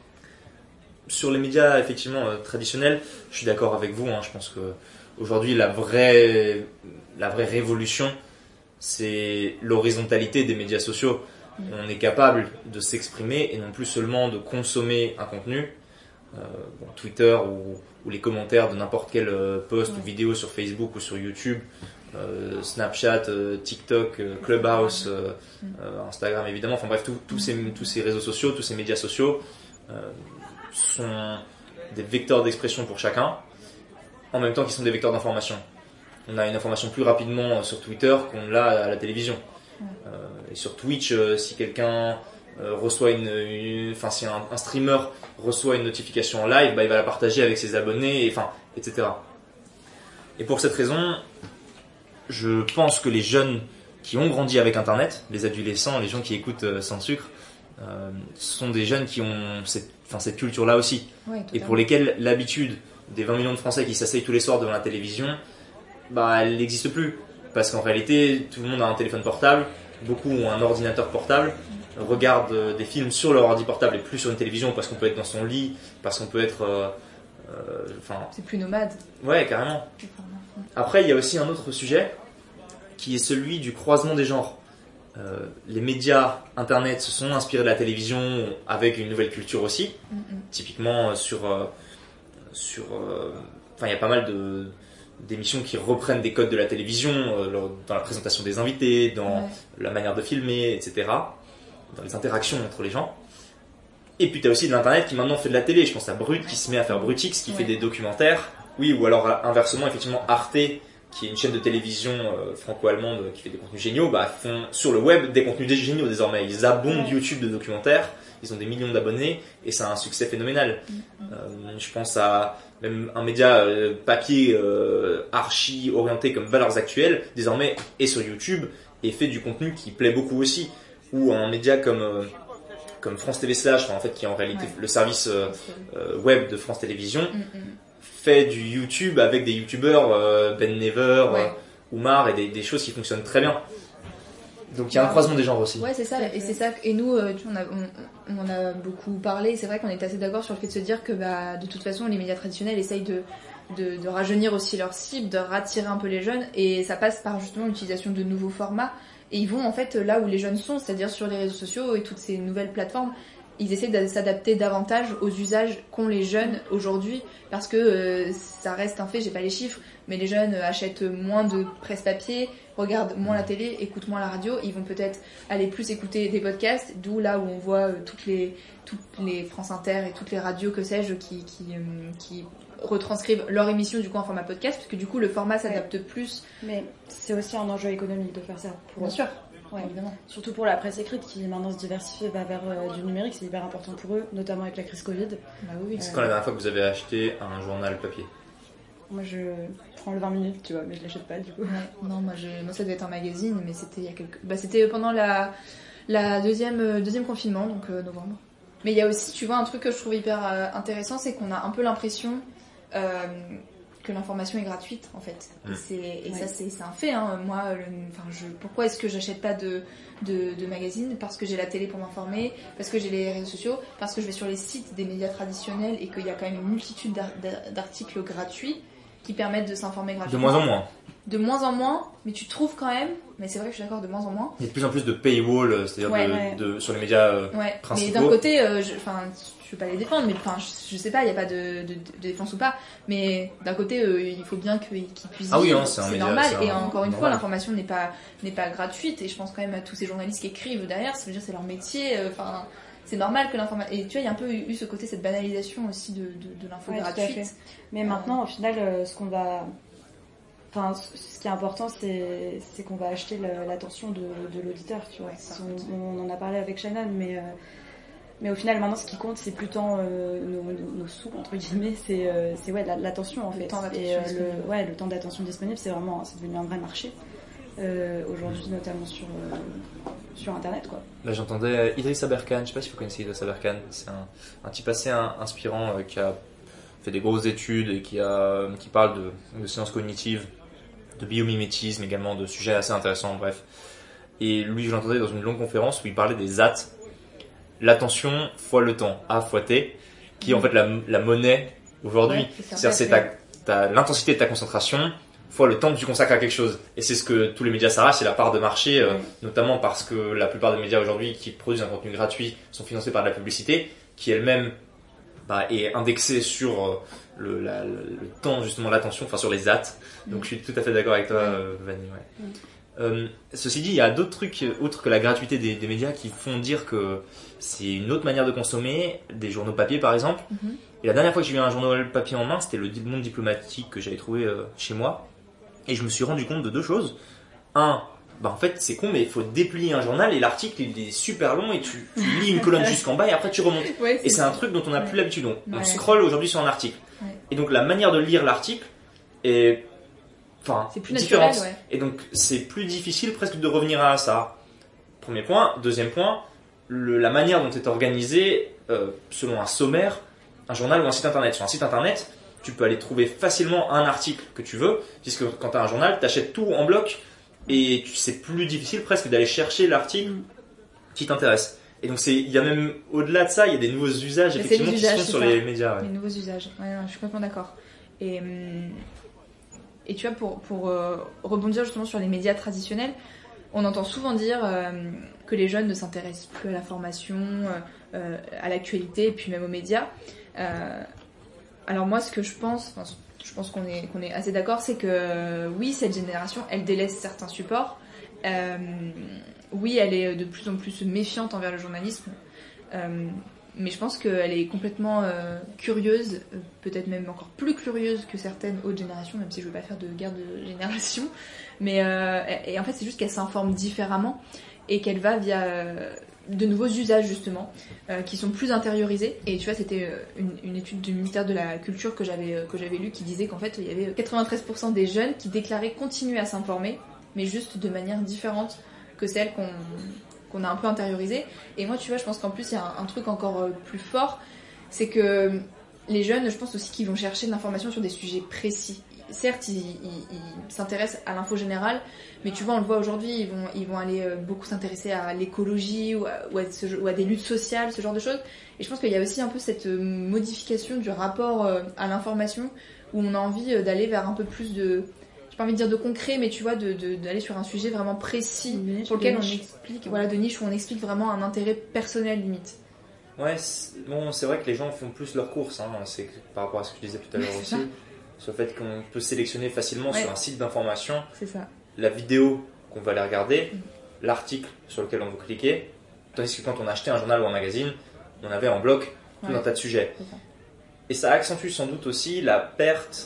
Sur les médias effectivement euh, traditionnels, je suis d'accord avec vous. Hein, je pense que aujourd'hui la vraie, la vraie révolution, c'est l'horizontalité des médias sociaux. Mmh. On est capable de s'exprimer et non plus seulement de consommer un contenu. Euh, bon, Twitter ou, ou les commentaires de n'importe quel euh, post ouais. ou vidéo sur Facebook ou sur YouTube. Euh, Snapchat, euh, TikTok, euh, Clubhouse, euh, euh, Instagram évidemment, enfin bref, tous ces, tous ces réseaux sociaux, tous ces médias sociaux euh, sont des vecteurs d'expression pour chacun, en même temps qu'ils sont des vecteurs d'information. On a une information plus rapidement sur Twitter qu'on l'a à la télévision. Euh, et sur Twitch, euh, si quelqu'un euh, reçoit une, une, enfin si un, un streamer reçoit une notification en live, bah, il va la partager avec ses abonnés, et, enfin, et cetera. Et pour cette raison, je pense que les jeunes qui ont grandi avec Internet, les adolescents, les gens qui écoutent euh, Sans Sucre, euh, sont des jeunes qui ont cette, enfin, cette culture-là aussi. Ouais, et pour lesquels l'habitude des vingt millions de Français qui s'asseyent tous les soirs devant la télévision, bah, elle n'existe plus. Parce qu'en réalité, tout le monde a un téléphone portable, beaucoup ont un ordinateur portable, regardent des films sur leur ordi portable et plus sur une télévision parce qu'on peut être dans son lit, parce qu'on peut être... Euh, euh, c'est plus nomade. Ouais, carrément. Après, il y a aussi un autre sujet qui est celui du croisement des genres. Euh, les médias internet se sont inspirés de la télévision avec une nouvelle culture aussi. Mm-hmm. Typiquement sur, euh, sur, euh, enfin, il y a pas mal de d'émissions qui reprennent des codes de la télévision euh, dans la présentation des invités, dans ouais. la manière de filmer, et cetera. Dans les interactions entre les gens. Et puis tu as aussi de l'internet qui maintenant fait de la télé. Je pense à Brut qui se met à faire Brutix, qui ouais. fait des documentaires. Oui, ou alors inversement, effectivement, Arte, qui est une chaîne de télévision euh, franco-allemande qui fait des contenus géniaux, bah, font sur le web des contenus géniaux désormais. Ils abondent ouais. YouTube de documentaires, ils ont des millions d'abonnés et ça a un succès phénoménal. Mm-hmm. Euh, je pense à même un média euh, papier euh, archi orienté comme Valeurs Actuelles, désormais est sur YouTube et fait du contenu qui plaît beaucoup aussi. Ou un média comme... Euh, comme France T V Slash, en fait, qui est en réalité ouais. le service euh, euh, web de France Télévisions, mm-hmm. fait du YouTube avec des youtubeurs, euh, Ben Never, ouais. euh, Oumar, et des, des choses qui fonctionnent très bien. Donc il y a un croisement des genres aussi. Ouais, c'est ça, et c'est ça. Et nous, euh, on, a, on, on en a beaucoup parlé, c'est vrai qu'on est assez d'accord sur le fait de se dire que bah, de toute façon, les médias traditionnels essayent de, de, de rajeunir aussi leur cible, de rattirer un peu les jeunes, et ça passe par justement l'utilisation de nouveaux formats. Et ils vont en fait là où les jeunes sont, c'est-à-dire sur les réseaux sociaux et toutes ces nouvelles plateformes. Ils essaient de s'adapter davantage aux usages qu'ont les jeunes aujourd'hui, parce que euh, ça reste un fait, j'ai pas les chiffres, mais les jeunes achètent moins de presse-papier, regardent moins la télé, écoutent moins la radio, ils vont peut-être aller plus écouter des podcasts, d'où là où on voit euh, toutes les toutes les France Inter et toutes les radios, que sais-je, qui qui, euh, qui retranscrivent leur émission du coup en format podcast, parce que du coup le format s'adapte ouais. plus. Mais c'est aussi un enjeu économique de faire ça. Pour... Bien sûr. Ouais, évidemment. Surtout pour la presse écrite qui maintenant se diversifie bah, vers euh, du numérique, c'est hyper important pour eux, notamment avec la crise Covid. Bah oui. C'est euh... quand la dernière fois que vous avez acheté un journal papier? Moi je prends le vingt minutes, tu vois, mais je l'achète pas du coup. Ouais. Non, moi, je... moi ça devait être un magazine, mais c'était il y a quelques... bah, c'était pendant la, la deuxième, deuxième confinement, donc euh, novembre. Mais il y a aussi, tu vois, un truc que je trouve hyper euh, intéressant, c'est qu'on a un peu l'impression euh, que l'information est gratuite, en fait. Mmh. Et, c'est, et ouais. ça, c'est, c'est un fait. Hein. Moi, le, enfin, je, pourquoi est-ce que j'achète pas de, de, de magazines ? Parce que j'ai la télé pour m'informer, parce que j'ai les réseaux sociaux, parce que je vais sur les sites des médias traditionnels et qu'il y a quand même une multitude d'ar- d'articles gratuits qui permettent de s'informer gratuitement. De moins en moins. De moins en moins, mais tu trouves quand même, mais c'est vrai que je suis d'accord, de moins en moins. Il y a de plus en plus de paywall, c'est-à-dire ouais, de, ouais. De, sur les médias euh, ouais. principaux. Mais d'un côté, euh, je, enfin, je veux pas les défendre, mais enfin, je, je sais pas, il y a pas de, de, de défense ou pas, mais d'un côté, euh, il faut bien qu'ils, qu'ils puissent ah vivre, oui, hein, c'est, un c'est média, normal. c'est un, et encore une normal. fois, l'information n'est pas n'est pas gratuite, et je pense quand même à tous ces journalistes qui écrivent derrière, ça veut dire c'est leur métier, enfin. Euh, c'est normal que l'information... Et tu vois, il y a un peu eu, eu ce côté, cette banalisation aussi de, de, de l'info ouais, gratuite. Mais euh... maintenant, au final, euh, ce qu'on va... Enfin, ce qui est important, c'est, c'est qu'on va acheter la, l'attention de, de l'auditeur, tu vois. Ouais, on, on en a parlé avec Shannon, mais... Euh... Mais au final, maintenant, ce qui compte, c'est plus tant euh, nos, nos, nos sous, entre guillemets, c'est, euh, c'est ouais, l'attention, en fait. Le temps d'attention Et euh, disponible. le, ouais, le temps d'attention disponible, c'est vraiment, c'est devenu un vrai marché. Euh, aujourd'hui, notamment sur, euh, sur Internet, quoi. Là, j'entendais Idriss Aberkan, je sais pas si vous connaissez Idriss Aberkan, c'est un, un type assez un, inspirant euh, qui a fait des grosses études et qui, a, qui parle de, de sciences cognitives, de biomimétisme également, de sujets assez intéressants, bref. Et lui, je l'entendais dans une longue conférence où il parlait des A T, l'attention fois le temps, A fois T, qui est en fait la, la monnaie aujourd'hui. Ouais, c'est C'est-à-dire c'est ta, ta, l'intensité de ta concentration fois le temps que tu consacres à quelque chose. Et c'est ce que tous les médias s'arrachent, c'est la part de marché, euh, ouais. notamment parce que la plupart des médias aujourd'hui qui produisent un contenu gratuit sont financés par de la publicité, qui elle-même bah, est indexée sur euh, le, la, le, le temps, justement l'attention, enfin sur les A T. Donc mmh. je suis tout à fait d'accord avec toi, euh, Vanny. Ouais. Mmh. Euh, ceci dit, il y a d'autres trucs, autres que la gratuité des, des médias, qui font dire que c'est une autre manière de consommer, des journaux papier par exemple. Mmh. Et la dernière fois que j'ai eu un journal papier en main, c'était le Monde diplomatique que j'avais trouvé euh, chez moi. Et je me suis rendu compte de deux choses. Un, bah en fait c'est con, mais il faut déplier un journal et l'article il est super long et tu, tu lis une colonne jusqu'en bas et après tu remontes. Ouais, c'est et c'est un truc dont on n'a ouais. plus l'habitude. On, ouais. on scrolle aujourd'hui sur un article. Ouais. Et donc la manière de lire l'article est enfin, c'est plus différente. Naturel, ouais. Et donc c'est plus difficile presque de revenir à ça. Premier point. Deuxième point, le, la manière dont est organisé euh, selon un sommaire, un journal ou un site internet. Sur un site internet, tu peux aller trouver facilement un article que tu veux, puisque quand tu as un journal, tu achètes tout en bloc et c'est plus difficile presque d'aller chercher l'article qui t'intéresse. Et donc il y a même au-delà de ça, il y a des nouveaux usages effectivement qui usages, se font sur ça. les médias. Ouais. Les nouveaux usages, ouais, non, je suis complètement d'accord. Et, et tu vois, pour, pour euh, rebondir justement sur les médias traditionnels, on entend souvent dire euh, que les jeunes ne s'intéressent plus à l'information, euh, à l'actualité et puis même aux médias. Euh, Alors moi, ce que je pense, enfin, je pense qu'on est, qu'on est assez d'accord, c'est que euh, oui, cette génération, elle délaisse certains supports. Euh, oui, elle est de plus en plus méfiante envers le journalisme. Euh, mais je pense qu'elle est complètement euh, curieuse, euh, peut-être même encore plus curieuse que certaines autres générations, même si je ne veux pas faire de guerre de génération. Mais euh, et en fait, c'est juste qu'elle s'informe différemment et qu'elle va via... Euh, de nouveaux usages justement euh, qui sont plus intériorisés. Et tu vois, c'était une, une étude du ministère de la Culture que j'avais que j'avais lue qui disait qu'en fait il y avait quatre-vingt-treize pour cent des jeunes qui déclaraient continuer à s'informer, mais juste de manière différente que celle qu'on qu'on a un peu intériorisée. Et moi, tu vois, je pense qu'en plus il y a un, un truc encore plus fort, c'est que les jeunes, je pense aussi qu'ils vont chercher de l'information sur des sujets précis. Certes, ils, ils, ils s'intéressent à l'info générale, mais tu vois, on le voit aujourd'hui, ils vont, ils vont aller beaucoup s'intéresser à l'écologie ou à, ou, à ce, ou à des luttes sociales, ce genre de choses. Et je pense qu'il y a aussi un peu cette modification du rapport à l'information où on a envie d'aller vers un peu plus de, j'ai pas envie de dire de concret, mais tu vois, de, de, d'aller sur un sujet vraiment précis niche, pour lequel on explique, voilà, de niche où on explique vraiment un intérêt personnel limite. Ouais, c'est, bon, c'est vrai que les gens font plus leurs courses, hein, c'est par rapport à ce que je disais tout à l'heure aussi. Ça. Sur le fait qu'on peut sélectionner facilement ouais. sur un site d'information c'est ça. La vidéo qu'on va aller regarder, mmh. l'article sur lequel on veut cliquer, tandis que quand on achetait un journal ou un magazine, on avait en bloc tout ouais. un tas de sujets. Ça. Et ça accentue sans doute aussi la perte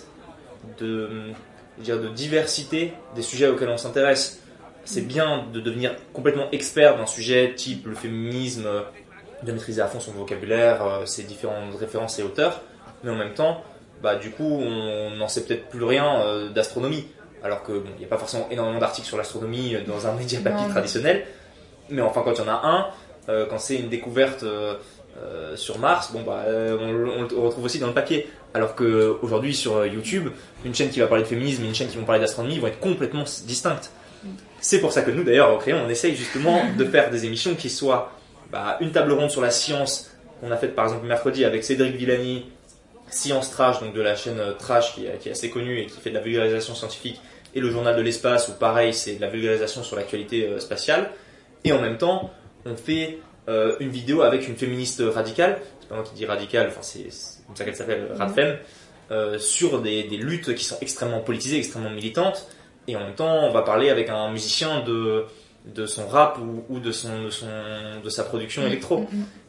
de, je veux dire, de diversité des sujets auxquels on s'intéresse. C'est mmh. bien de devenir complètement expert d'un sujet type le féminisme, de maîtriser à fond son vocabulaire, ses différentes références et auteurs, mais en même temps, bah, du coup, on n'en sait peut-être plus rien euh, d'astronomie. Alors qu'il bon, n'y a pas forcément énormément d'articles sur l'astronomie dans un média papier non. traditionnel. Mais enfin, quand il y en a un, euh, quand c'est une découverte euh, euh, sur Mars, bon bah euh, on, on le retrouve aussi dans le papier. Alors que aujourd'hui sur YouTube, une chaîne qui va parler de féminisme et une chaîne qui va parler d'astronomie vont être complètement distinctes. C'est pour ça que nous d'ailleurs au Crayon on essaye justement de faire des émissions qui soient bah, une table ronde sur la science qu'on a faite par exemple mercredi avec Cédric Villani, Science Trash, donc de la chaîne Trash qui est, qui est assez connue et qui fait de la vulgarisation scientifique, et le journal de l'espace où pareil c'est de la vulgarisation sur l'actualité euh, spatiale. Et en même temps on fait euh, une vidéo avec une féministe radicale, c'est pas moi qui dis radicale, enfin c'est, c'est comme ça qu'elle s'appelle, Radfem, euh, sur des, des luttes qui sont extrêmement politisées, extrêmement militantes. Et en même temps, on va parler avec un musicien de, de son rap ou, ou de, son, de, son, de sa production électro.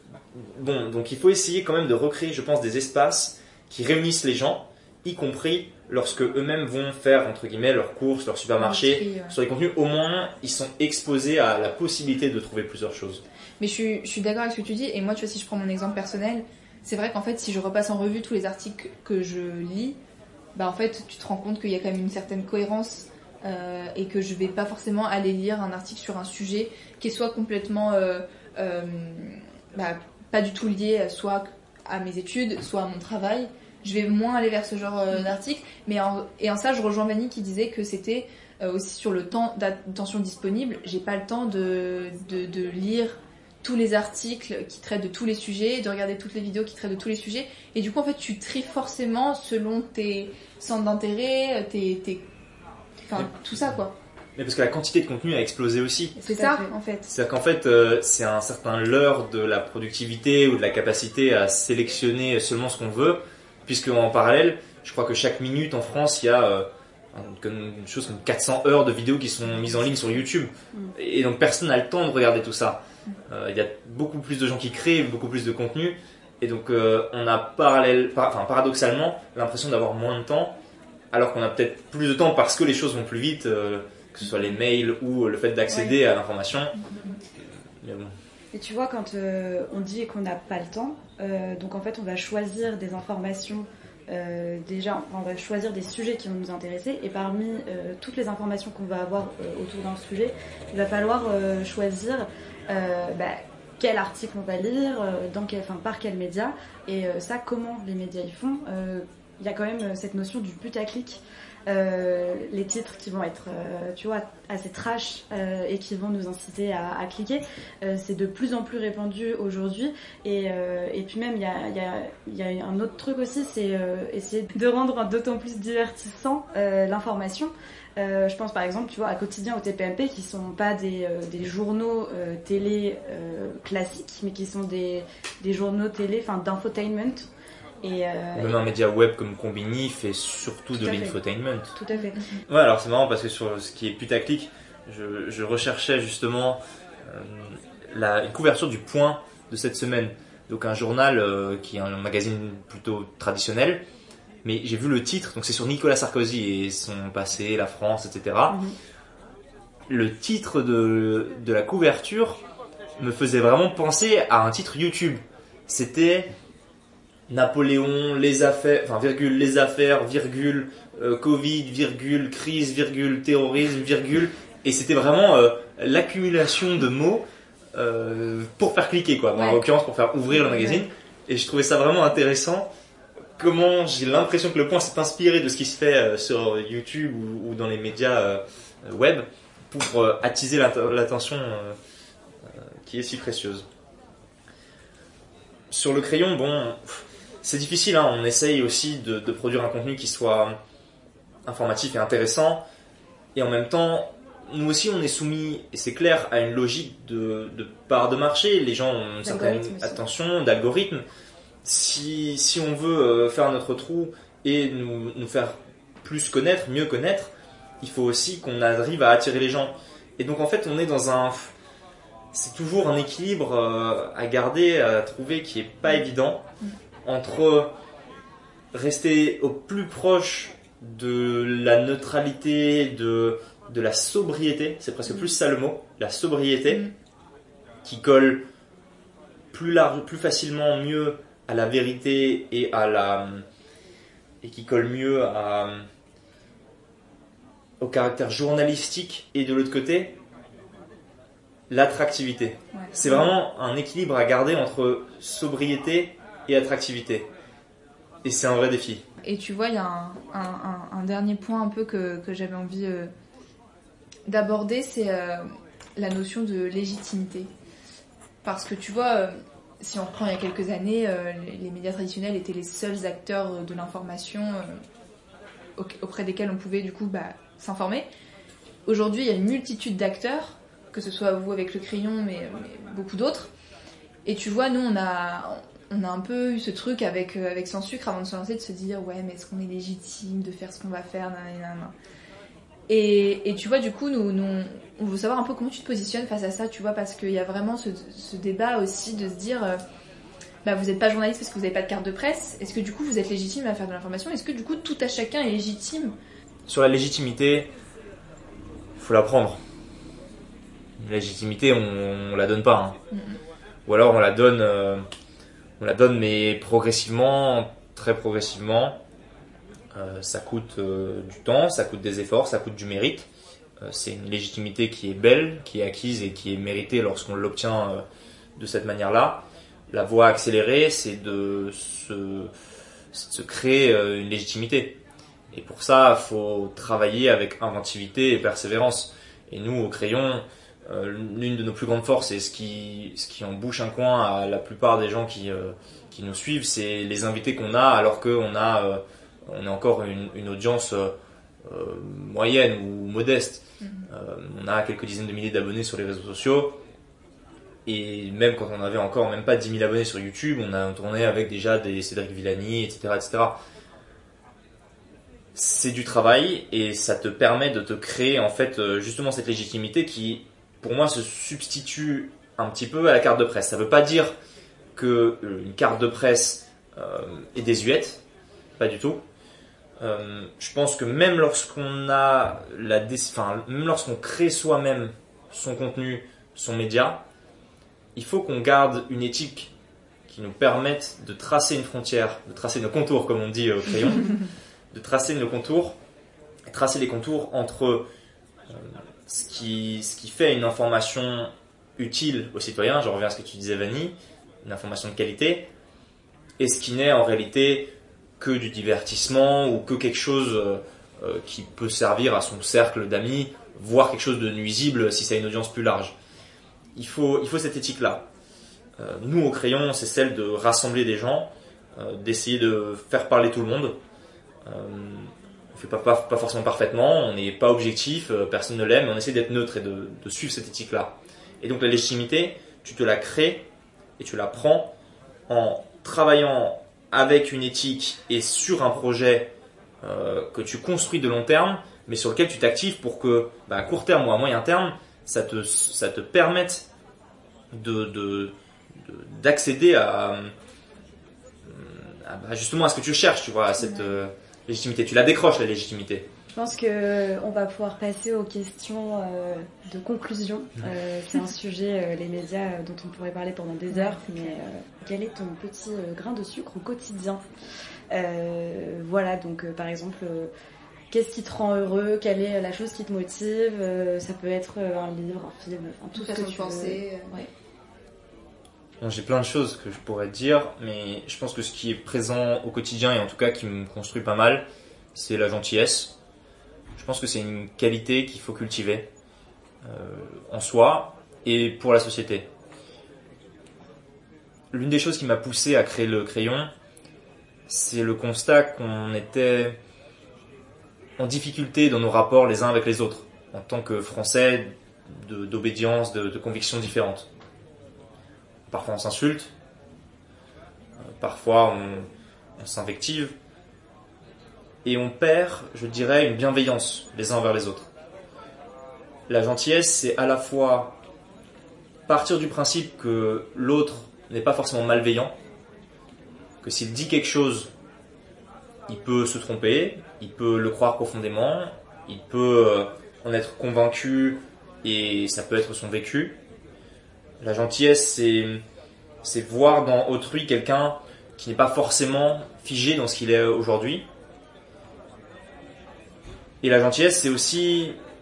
Bon, donc il faut essayer quand même de recréer, je pense, des espaces qui réunissent les gens, y compris lorsque eux-mêmes vont faire, entre guillemets, leurs courses, leur supermarché, Oui, ouais. sur les contenus. Au moins, ils sont exposés à la possibilité de trouver plusieurs choses. Mais je suis, je suis d'accord avec ce que tu dis, et moi, tu vois, si je prends mon exemple personnel, c'est vrai qu'en fait, si je repasse en revue tous les articles que je lis, bah en fait, tu te rends compte qu'il y a quand même une certaine cohérence. Euh, et que je vais pas forcément aller lire un article sur un sujet qui est soit complètement euh, euh, bah, pas du tout lié soit à mes études, soit à mon travail. Je vais moins aller vers ce genre euh, d'article, mais en, et en ça je rejoins Vanny qui disait que c'était euh, aussi sur le temps d'attention disponible. J'ai pas le temps de, de, de lire tous les articles qui traitent de tous les sujets, de regarder toutes les vidéos qui traitent de tous les sujets, et du coup en fait tu tries forcément selon tes centres d'intérêt, tes, tes Enfin, tout ça quoi. Mais parce que la quantité de contenu a explosé aussi. C'est ça, en fait. C'est-à-dire qu'en fait, euh, c'est un certain leurre de la productivité ou de la capacité à sélectionner seulement ce qu'on veut, puisque en parallèle, je crois que chaque minute en France, il y a euh, une chose comme quatre cents heures de vidéos qui sont mises en ligne sur YouTube. Mm. Et donc personne n'a le temps de regarder tout ça. Euh, il y a beaucoup plus de gens qui créent, beaucoup plus de contenu, et donc euh, on a parallèle, par, enfin, paradoxalement l'impression d'avoir moins de temps, alors qu'on a peut-être plus de temps parce que les choses vont plus vite, euh, que ce soit les mails ou le fait d'accéder ouais. à l'information. Mais bon. Et tu vois, quand euh, on dit qu'on n'a pas le temps, euh, donc en fait on va choisir des informations, euh, déjà on va choisir des sujets qui vont nous intéresser, et parmi euh, toutes les informations qu'on va avoir euh, autour d'un sujet, il va falloir euh, choisir euh, bah, quel article on va lire, euh, dans quel, enfin, par quel média, et euh, ça comment les médias y font. Euh, il y a quand même cette notion du putaclic, euh, les titres qui vont être, euh, tu vois, assez trash euh, et qui vont nous inciter à, à cliquer, euh, c'est de plus en plus répandu aujourd'hui. Et, euh, et puis même, il y a, y, a, y a un autre truc aussi, c'est euh, essayer de rendre d'autant plus divertissant euh, l'information. Euh, je pense par exemple, tu vois, à Quotidien ou T P M P, qui sont pas des, euh, des journaux euh, télé euh, classiques, mais qui sont des, des journaux télé, enfin d'infotainment. Et euh, Même un média web comme Combini fait surtout Tout de à fait. l'infotainment. Tout à fait. Ouais, alors c'est marrant parce que sur ce qui est putaclic, je, je recherchais justement euh, la, une couverture du Point de cette semaine. Donc un journal euh, qui est un magazine plutôt traditionnel, mais j'ai vu le titre, donc c'est sur Nicolas Sarkozy et son passé, la France, et cetera. Mm-hmm. Le titre de, de la couverture me faisait vraiment penser à un titre YouTube. C'était Napoléon, les affaires, enfin virgule, les affaires, virgule, euh, Covid, virgule, crise, virgule, terrorisme, virgule, et c'était vraiment euh, l'accumulation de mots euh, pour faire cliquer, quoi. Bon, ouais. En l'occurrence, pour faire ouvrir le magazine. Et je trouvais ça vraiment intéressant. Comment j'ai l'impression que le Point s'est inspiré de ce qui se fait euh, sur YouTube ou, ou dans les médias euh, web pour euh, attiser l'attention euh, euh, qui est si précieuse. Sur le Crayon, bon. C'est difficile, hein. On essaye aussi de, de produire un contenu qui soit informatif et intéressant. Et en même temps, nous aussi, on est soumis, et c'est clair, à une logique de, de part de marché. Les gens ont une certaine attention, d'algorithme. Si, si on veut faire notre trou et nous, nous faire plus connaître, mieux connaître, il faut aussi qu'on arrive à attirer les gens. Et donc, en fait, on est dans un... C'est toujours un équilibre à garder, à trouver qui est pas évident. Entre rester au plus proche de la neutralité, de, de la sobriété, c'est presque plus ça le mot, la sobriété, mmh. qui colle plus large, plus facilement, mieux à la vérité et à la et qui colle mieux à, au caractère journalistique, et de l'autre côté, l'attractivité. Ouais. C'est vraiment un équilibre à garder entre sobriété et attractivité. Et c'est un vrai défi. Et tu vois, il y a un, un, un, un dernier point un peu que, que j'avais envie euh, d'aborder, c'est euh, la notion de légitimité. Parce que tu vois, euh, si on reprend il y a quelques années, euh, les, les médias traditionnels étaient les seuls acteurs de l'information euh, auprès desquels on pouvait du coup bah, s'informer. Aujourd'hui, il y a une multitude d'acteurs, que ce soit vous avec le crayon, mais, mais beaucoup d'autres. Et tu vois, nous, on a, on a un peu eu ce truc avec, euh, avec Sans Sucre avant de se lancer, de se dire, ouais, mais est-ce qu'on est légitime de faire ce qu'on va faire, nanana. Et, et tu vois, du coup, nous, nous, on veut savoir un peu comment tu te positionnes face à ça, tu vois, parce qu'il y a vraiment ce, ce débat aussi de se dire, euh, bah, vous n'êtes pas journaliste parce que vous n'avez pas de carte de presse. Est-ce que du coup, vous êtes légitime à faire de l'information? Est-ce que du coup, tout à chacun est légitime? Sur la légitimité, il faut la prendre. La légitimité, on, on la donne pas. Hein. Mm-hmm. Ou alors on la donne, euh, on la donne, mais progressivement, très progressivement. Euh, ça coûte euh, du temps, ça coûte des efforts, ça coûte du mérite. Euh, c'est une légitimité qui est belle, qui est acquise et qui est méritée lorsqu'on l'obtient euh, de cette manière-là. La voie accélérée, c'est de se, c'est de se créer euh, une légitimité. Et pour ça, il faut travailler avec inventivité et persévérance. Et nous, au crayon, euh, l'une de nos plus grandes forces et ce qui, ce qui en bouche un coin à la plupart des gens qui, euh, qui nous suivent, c'est les invités qu'on a alors qu'on a... Euh, on a encore une, une audience euh, moyenne ou modeste. Mmh. Euh, on a quelques dizaines de milliers d'abonnés sur les réseaux sociaux. Et même quand on avait encore même pas dix mille abonnés sur YouTube, on a tourné avec déjà des Cédric Villani, et cetera, et cetera. C'est du travail et ça te permet de te créer en fait justement cette légitimité qui, pour moi, se substitue un petit peu à la carte de presse. Ça veut pas dire qu'une carte de presse euh, est désuète, pas du tout. Euh, je pense que même lorsqu'on a la, enfin, même lorsqu'on crée soi-même son contenu, son média, il faut qu'on garde une éthique qui nous permette de tracer une frontière, de tracer nos contours, comme on dit au crayon, de tracer nos contours, tracer les contours entre euh, ce qui, ce qui fait une information utile aux citoyens. Je reviens à ce que tu disais, Vanny, une information de qualité, et ce qui n'est en réalité que du divertissement ou que quelque chose euh, qui peut servir à son cercle d'amis, voire quelque chose de nuisible si ça a une audience plus large. Il faut, il faut cette éthique-là. Euh, nous, au crayon, c'est celle de rassembler des gens, euh, d'essayer de faire parler tout le monde. Euh, on ne fait pas, pas, pas forcément parfaitement, on n'est pas objectif, euh, personne ne l'aime, mais on essaie d'être neutre et de, de suivre cette éthique-là. Et donc la légitimité, tu te la crées et tu la prends en travaillant avec une éthique et sur un projet euh, que tu construis de long terme, mais sur lequel tu t'actives pour que, bah, à court terme ou à moyen terme, ça te, ça te permette de, de, de, d'accéder à, à bah, justement à ce que tu cherches, tu vois, à cette euh, légitimité. Tu la décroches, la légitimité. Je pense qu'on va pouvoir passer aux questions euh, de conclusion. Euh, c'est un sujet, euh, les médias, euh, dont on pourrait parler pendant des heures, mais euh, quel est ton petit euh, grain de sucre au quotidien? euh, Voilà, donc euh, par exemple, euh, qu'est-ce qui te rend heureux? Quelle est la chose qui te motive? euh, Ça peut être euh, un livre, un film, enfin, tout ce que tu penser. veux. Ouais. Bon, j'ai plein de choses que je pourrais te dire, mais je pense que ce qui est présent au quotidien, et en tout cas qui me construit pas mal, c'est la gentillesse. Je pense que c'est une qualité qu'il faut cultiver euh, en soi et pour la société. L'une des choses qui m'a poussé à créer le crayon, c'est le constat qu'on était en difficulté dans nos rapports les uns avec les autres, en tant que Français de, d'obédience, de, de convictions différentes. Parfois on s'insulte, euh, parfois on, on s'invective, et on perd, je dirais, une bienveillance les uns envers les autres. La gentillesse, c'est à la fois partir du principe que l'autre n'est pas forcément malveillant, que s'il dit quelque chose, il peut se tromper, il peut le croire profondément, il peut en être convaincu et ça peut être son vécu. La gentillesse, c'est, c'est voir dans autrui quelqu'un qui n'est pas forcément figé dans ce qu'il est aujourd'hui. Et la gentillesse, c'est aussi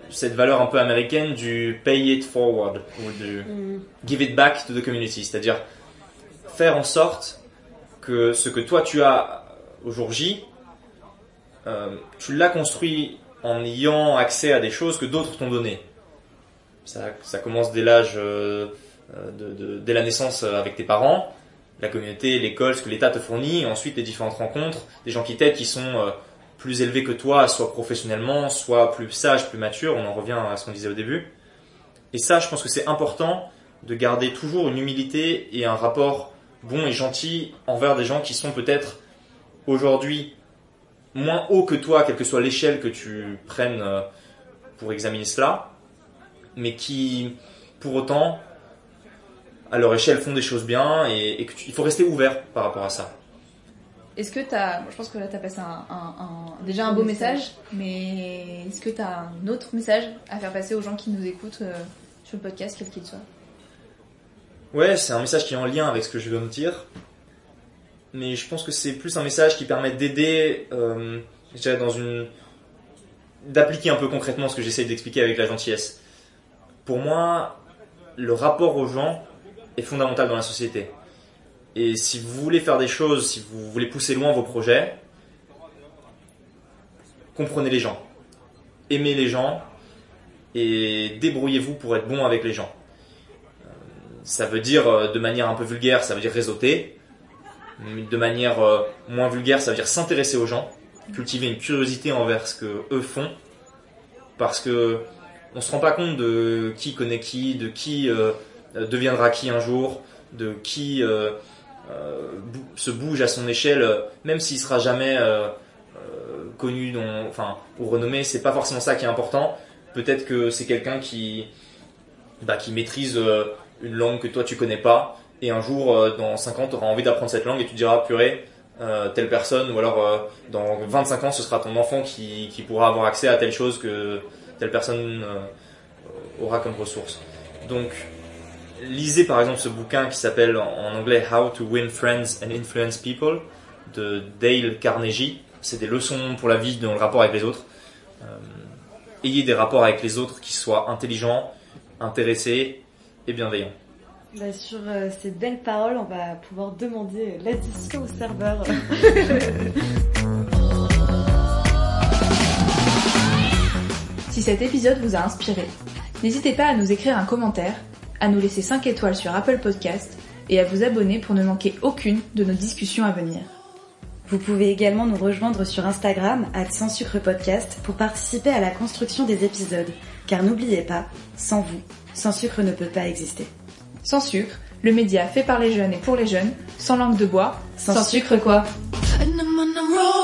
cette valeur un peu américaine du pay it forward ou du mm. give it back to the community, c'est-à-dire faire en sorte que ce que toi tu as au jour J, euh, tu l'as construit en ayant accès à des choses que d'autres t'ont données. Ça, ça commence dès l'âge, euh, de, de, dès la naissance avec tes parents, la communauté, l'école, ce que l'État te fournit, et ensuite les différentes rencontres, des gens qui t'aident, qui sont euh, plus élevés que toi, soit professionnellement, soit plus sages, plus matures. On en revient à ce qu'on disait au début. Et ça, je pense que c'est important de garder toujours une humilité et un rapport bon et gentil envers des gens qui sont peut-être aujourd'hui moins hauts que toi, quelle que soit l'échelle que tu prennes pour examiner cela, mais qui, pour autant, à leur échelle, font des choses bien et, et qu'il faut rester ouvert par rapport à ça. Est-ce que t'as, je pense que là t'as passé un, un, un, déjà un beau message, mais est-ce que t'as un autre message à faire passer aux gens qui nous écoutent euh, sur le podcast, quel qu'il soit? Ouais, c'est un message qui est en lien avec ce que je viens de dire, mais je pense que c'est plus un message qui permet d'aider, euh, je dirais dans une, d'appliquer un peu concrètement ce que j'essaye d'expliquer avec la gentillesse. Pour moi, le rapport aux gens est fondamental dans la société. Et si vous voulez faire des choses, si vous voulez pousser loin vos projets, comprenez les gens, aimez les gens et débrouillez-vous pour être bon avec les gens. Ça veut dire, de manière un peu vulgaire, ça veut dire réseauter. De manière moins vulgaire, ça veut dire s'intéresser aux gens, cultiver une curiosité envers ce que eux font, parce que on se rend pas compte de qui connaît qui, de qui euh, deviendra qui un jour, de qui euh, euh, se bouge à son échelle, même s'il sera jamais euh, euh, connu, dont, enfin, ou renommé. C'est pas forcément ça qui est important. Peut-être que c'est quelqu'un qui, bah, qui maîtrise euh, une langue que toi tu connais pas, et un jour, euh, dans cinq ans, tu auras envie d'apprendre cette langue et tu te diras, purée, euh, telle personne, ou alors euh, dans vingt-cinq ans, ce sera ton enfant qui, qui pourra avoir accès à telle chose que telle personne euh, aura comme ressource. Donc, lisez par exemple ce bouquin qui s'appelle en anglais How to Win Friends and Influence People de Dale Carnegie. C'est des leçons pour la vie dans le rapport avec les autres. Euh, ayez des rapports avec les autres qui soient intelligents, intéressés et bienveillants. Bah sur euh, ces belles paroles, on va pouvoir demander l'addition au serveur. Si cet épisode vous a inspiré, n'hésitez pas à nous écrire un commentaire, à nous laisser cinq étoiles sur Apple Podcast et à vous abonner pour ne manquer aucune de nos discussions à venir. Vous pouvez également nous rejoindre sur Instagram arobase sans sucre podcast pour participer à la construction des épisodes, car n'oubliez pas, sans vous, Sans Sucre ne peut pas exister. Sans Sucre, le média fait par les jeunes et pour les jeunes, sans langue de bois, sans, sans sucre quoi.